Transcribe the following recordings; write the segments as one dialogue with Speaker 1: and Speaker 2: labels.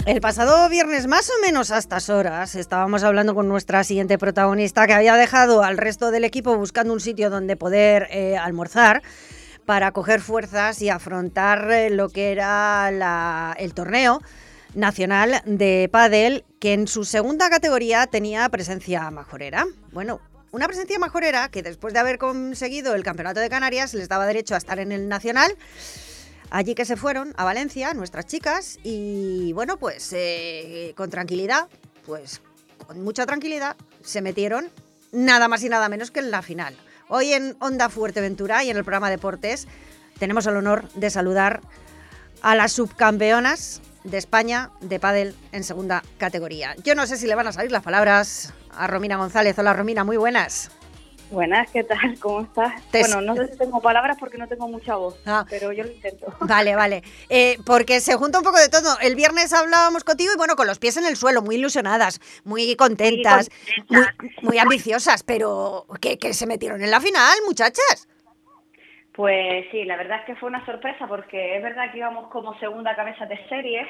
Speaker 1: El pasado viernes, más o menos a estas horas, estábamos hablando con nuestra siguiente protagonista que había dejado al resto del equipo buscando un sitio donde poder almorzar para coger fuerzas y afrontar lo que era el torneo nacional de pádel, que en su segunda categoría tenía presencia majorera. Bueno, una presencia majorera que después de haber conseguido el Campeonato de Canarias les daba derecho a estar en el nacional. Allí que se fueron, a Valencia, nuestras chicas, y bueno, pues con tranquilidad, pues con mucha tranquilidad, se metieron nada más y nada menos que en la final. Hoy en Onda Fuerteventura y en el programa Deportes tenemos el honor de saludar a las subcampeonas de España de pádel en segunda categoría. Yo no sé si le van a salir las palabras a Romina González. Hola Romina, muy buenas.
Speaker 2: Buenas, ¿qué tal? ¿Cómo estás? Bueno, no sé si tengo palabras porque no tengo mucha voz, pero yo lo intento.
Speaker 1: Vale. Porque se junta un poco de todo. El viernes hablábamos contigo y bueno, con los pies en el suelo, muy ilusionadas, muy contentas, muy ambiciosas, pero que se metieron en la final, muchachas.
Speaker 2: Pues sí, la verdad es que fue una sorpresa porque es verdad que íbamos como segunda cabeza de serie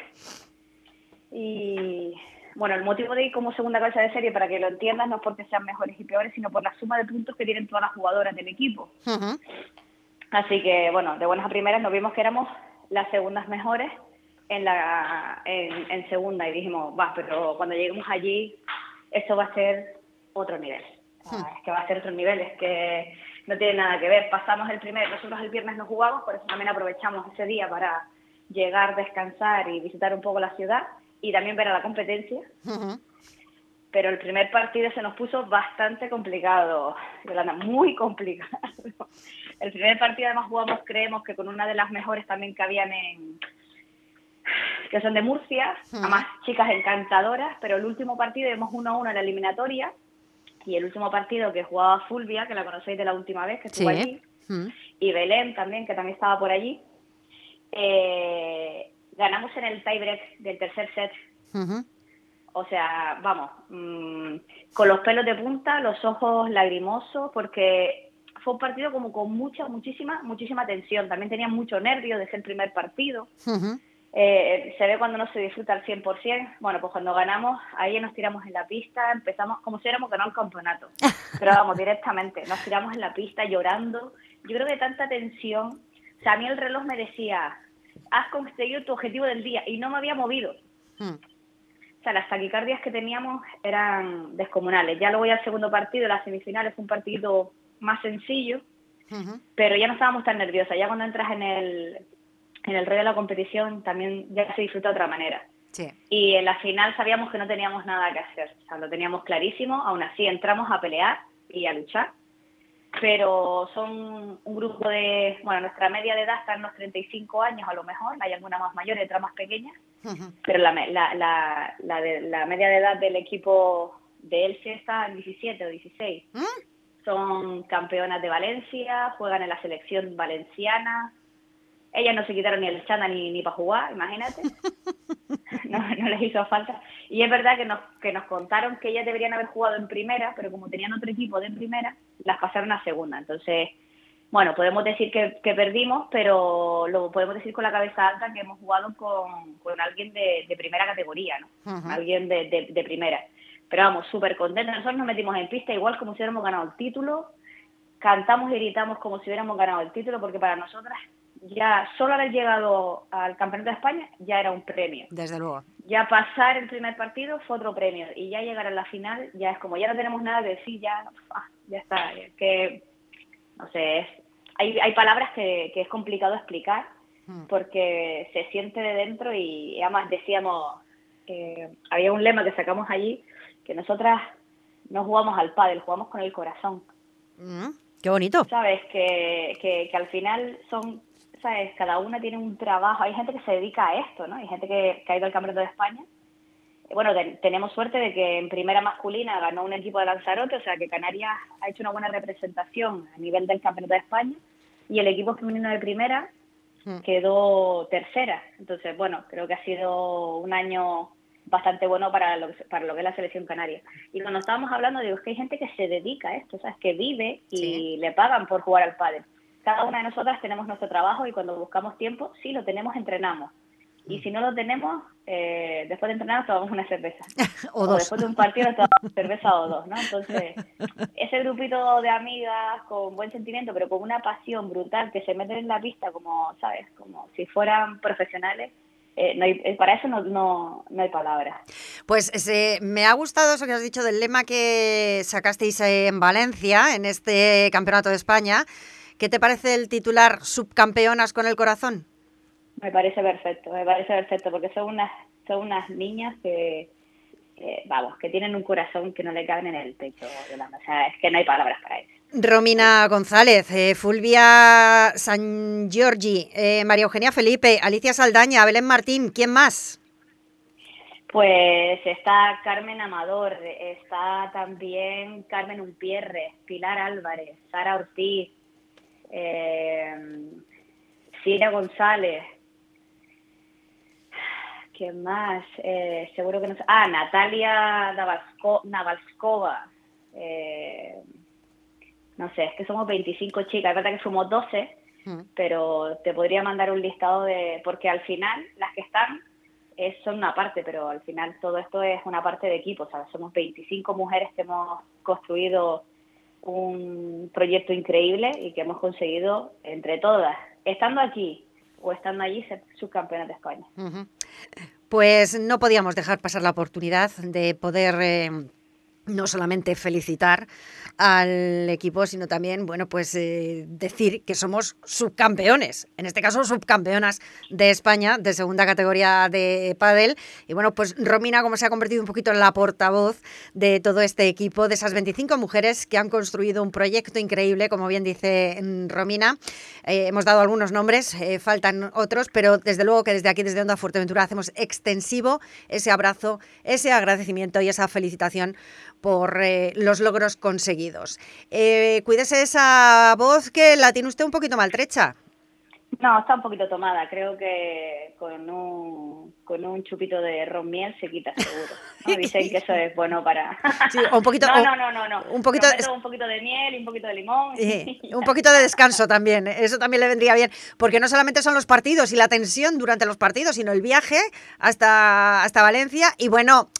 Speaker 2: y... Bueno, el motivo de ir como segunda cabeza de serie, para que lo entiendas, no es porque sean mejores y peores, sino por la suma de puntos que tienen todas las jugadoras del equipo. Uh-huh. Así que, bueno, de buenas a primeras nos vimos que éramos las segundas mejores en segunda y dijimos, pero cuando lleguemos allí, eso va a ser otro nivel. Es que va a ser otro nivel, es que no tiene nada que ver. Nosotros el viernes no jugamos, por eso también aprovechamos ese día para llegar, descansar y visitar un poco la ciudad y también ver a la competencia. Uh-huh. Pero el primer partido se nos puso bastante complicado, Yolanda, muy complicado. El primer partido además jugamos, creemos que con una de las mejores también que habían que son de Murcia, uh-huh. Además chicas encantadoras, pero el último partido íbamos 1-1 en la eliminatoria y el último partido que jugaba Fulvia, que la conocéis de la última vez que estuvo allí, uh-huh. Y Belén también, que también estaba por allí, ganamos en el tiebreak del tercer set. Uh-huh. O sea, vamos, con los pelos de punta, los ojos lagrimosos, porque fue un partido como con muchísima tensión. También tenía mucho nervio de ser el primer partido. Uh-huh. Se ve cuando no se disfruta al 100%. Bueno, pues cuando ganamos, ahí nos tiramos en la pista, empezamos como si hubiéramos ganado el campeonato. Pero vamos, directamente, nos tiramos en la pista llorando. Yo creo que tanta tensión. O sea, a mí el reloj me decía, has conseguido tu objetivo del día, y no me había movido. O sea, las taquicardias que teníamos eran descomunales. Ya luego ya el segundo partido, las semifinales, fue un partido más sencillo, uh-huh. Pero ya no estábamos tan nerviosas. Ya cuando entras en el rollo de la competición también ya se disfruta de otra manera. Sí. Y en la final sabíamos que no teníamos nada que hacer. O sea, lo teníamos clarísimo. Aún así entramos a pelear y a luchar. Pero son un grupo nuestra media de edad está en los 35 años a lo mejor, hay alguna más mayor y otra más pequeña, uh-huh. Pero la media de edad del equipo de Elche está en 17 o 16. Son campeonas de Valencia, juegan en la selección valenciana. Ellas no se quitaron ni el chándal ni para jugar, imagínate. No les hizo falta. Y es verdad que nos contaron que ellas deberían haber jugado en primera, pero como tenían otro equipo de primera, las pasaron a segunda. Entonces, bueno, podemos decir que perdimos, pero lo podemos decir con la cabeza alta que hemos jugado con alguien de primera categoría, ¿no? Uh-huh. Alguien de primera. Pero vamos, súper contentos. Nosotros nos metimos en pista igual como si hubiéramos ganado el título. Cantamos y gritamos como si hubiéramos ganado el título, porque para nosotras ya solo haber llegado al Campeonato de España ya era un premio.
Speaker 1: Desde luego.
Speaker 2: Ya pasar el primer partido fue otro premio y ya llegar a la final ya es como ya no tenemos nada que decir, ya está, que no sé, hay palabras que es complicado explicar porque se siente de dentro y además decíamos, había un lema que sacamos allí, que nosotras no jugamos al pádel, jugamos con el corazón.
Speaker 1: ¡Qué bonito!
Speaker 2: Sabes, que al final son, ¿sabes? Cada una tiene un trabajo. Hay gente que se dedica a esto, ¿no? Hay gente que ha ido al Campeonato de España. Bueno, tenemos suerte de que en primera masculina ganó un equipo de Lanzarote, o sea que Canarias ha hecho una buena representación a nivel del Campeonato de España y el equipo femenino de primera quedó tercera. Entonces, bueno, creo que ha sido un año bastante bueno para lo que es la selección canaria. Y cuando estábamos hablando, digo, es que hay gente que se dedica a esto, o sea, es que vive y le pagan por jugar al pádel. Cada una de nosotras tenemos nuestro trabajo y cuando buscamos tiempo, sí, lo tenemos, entrenamos. Y si no lo tenemos, después de entrenar nos tomamos una cerveza.
Speaker 1: O dos.
Speaker 2: Después de un partido nos tomamos una cerveza o dos, ¿no? Entonces, ese grupito de amigas con buen sentimiento, pero con una pasión brutal, que se meten en la pista como, ¿sabes? Como si fueran profesionales. Para eso no hay palabras.
Speaker 1: Pues me ha gustado eso que has dicho del lema que sacasteis en Valencia, en este Campeonato de España. ¿Qué te parece el titular Subcampeonas con el corazón?
Speaker 2: Me parece perfecto, porque son unas niñas que tienen un corazón que no le caben en el pecho, Yolanda. O sea, es que no hay palabras para eso.
Speaker 1: Romina González, Fulvia San Giorgi, María Eugenia Felipe, Alicia Saldaña, Belén Martín, ¿quién más?
Speaker 2: Pues está Carmen Amador, está también Carmen Umpierre, Pilar Álvarez, Sara Ortiz, Cira González. ¿Quién más? Seguro que no sé. Natalia Navalskova. No sé, es que somos 25 chicas. Es verdad que somos 12, pero te podría mandar un listado porque al final las que están son una parte, pero al final todo esto es una parte de equipo. O sea, somos 25 mujeres que hemos construido un proyecto increíble y que hemos conseguido entre todas, estando aquí o estando allí, ser subcampeonas de España.
Speaker 1: Pues no podíamos dejar pasar la oportunidad de poder no solamente felicitar al equipo, sino también, decir que somos subcampeones, en este caso subcampeonas de España, de segunda categoría de pádel. Y bueno, pues Romina, como se ha convertido un poquito en la portavoz de todo este equipo, de esas 25 mujeres que han construido un proyecto increíble, como bien dice Romina. Hemos dado algunos nombres, faltan otros, pero desde luego que desde aquí, desde Onda Fuerteventura, hacemos extensivo ese abrazo, ese agradecimiento y esa felicitación por los logros conseguidos. Cuídese esa voz que la tiene usted un poquito maltrecha.
Speaker 2: No, está un poquito tomada. Creo que con un chupito de ron miel se quita seguro, ¿no? Dicen que eso es bueno para...
Speaker 1: Sí, un poquito...
Speaker 2: No.
Speaker 1: Un poquito
Speaker 2: de miel y un poquito de limón.
Speaker 1: Un poquito de descanso también. Eso también le vendría bien. Porque no solamente son los partidos y la tensión durante los partidos, sino el viaje hasta Valencia y bueno,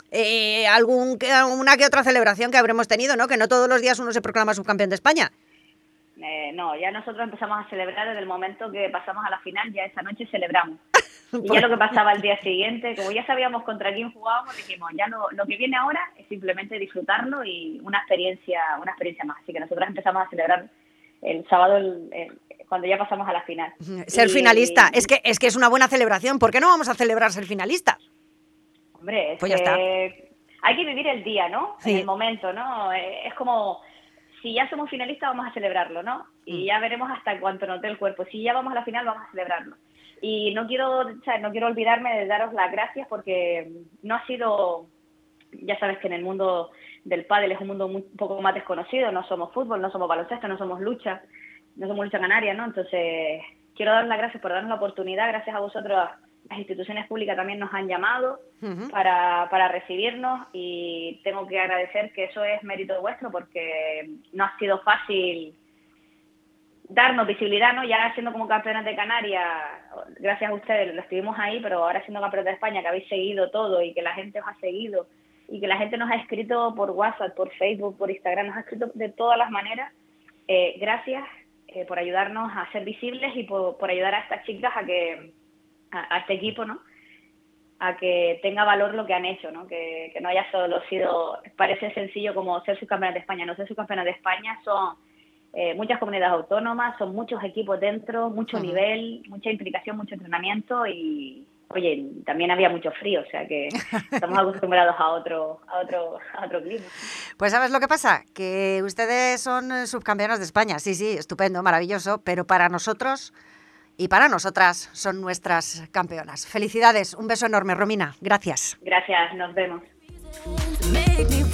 Speaker 1: alguna que otra celebración que habremos tenido, ¿no? Que no todos los días uno se proclama subcampeón de España.
Speaker 2: No, ya nosotros empezamos a celebrar desde el momento que pasamos a la final, ya esa noche celebramos. Y ya lo que pasaba el día siguiente, como ya sabíamos contra quién jugábamos, dijimos, ya lo que viene ahora es simplemente disfrutarlo y una experiencia más. Así que nosotros empezamos a celebrar el sábado cuando ya pasamos a la final.
Speaker 1: Ser finalista, es que es una buena celebración. ¿Por qué no vamos a celebrar ser finalista?
Speaker 2: Hombre,
Speaker 1: pues ya está.
Speaker 2: Hay que vivir el día, ¿no?
Speaker 1: Sí.
Speaker 2: En el momento, ¿no? Es como... Si ya somos finalistas, vamos a celebrarlo, ¿no? Y ya veremos hasta cuánto nos dé el cuerpo. Si ya vamos a la final, vamos a celebrarlo. Y no quiero olvidarme de daros las gracias porque no ha sido... Ya sabes que en el mundo del pádel es un mundo un poco más desconocido. No somos fútbol, no somos baloncesto, no somos lucha canaria, ¿no? Entonces, quiero dar las gracias por darnos la oportunidad. Gracias a vosotros, las instituciones públicas también nos han llamado para recibirnos y tengo que agradecer que eso es mérito vuestro porque no ha sido fácil darnos visibilidad, ¿no? Ya siendo como campeonas de Canarias, gracias a ustedes, lo estuvimos ahí, pero ahora siendo campeonas de España, que habéis seguido todo y que la gente os ha seguido y que la gente nos ha escrito por WhatsApp, por Facebook, por Instagram, nos ha escrito de todas las maneras. Gracias por ayudarnos a ser visibles y por ayudar a estas chicas a este equipo, ¿no? A que tenga valor lo que han hecho, ¿no? Que no haya solo sido, parece sencillo como ser subcampeonas de España. No, ser subcampeonas de España son muchas comunidades autónomas, son muchos equipos dentro, mucho nivel, mucha implicación, mucho entrenamiento y, oye, también había mucho frío, o sea que estamos acostumbrados a otro clima.
Speaker 1: Pues ¿sabes lo que pasa? Que ustedes son subcampeonas de España, sí, estupendo, maravilloso, pero para nosotros y para nosotras son nuestras campeonas. Felicidades, un beso enorme, Romina, gracias.
Speaker 2: Gracias, nos vemos.